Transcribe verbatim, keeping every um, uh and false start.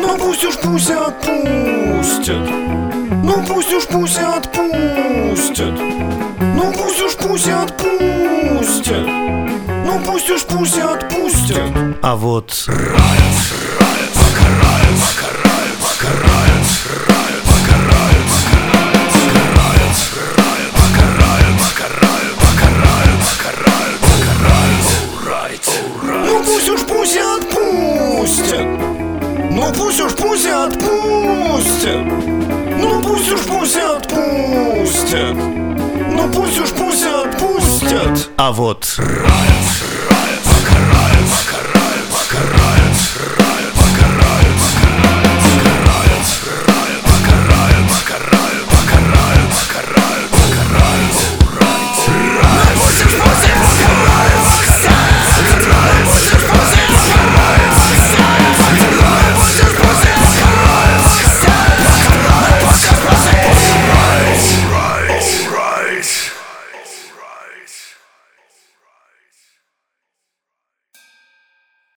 Ну пусть уж пусть отпустят. Ну пусть уж пусть отпустят. Ну пусть уж пусть отпустят. Ну пусть уж пусть отпустят. А вот Рает, рает, покарает, покарает, покарает, рает, покарает, покарает, рает, покарает, покарает, покарает, покарает, покарает, покарает. Ну пусть уж пусть отпустят. Ну пусть уж пусть отпустят. Ну пусть уж пусть отпустят. Ну пусть уж пусть отпустят. А вот Рает,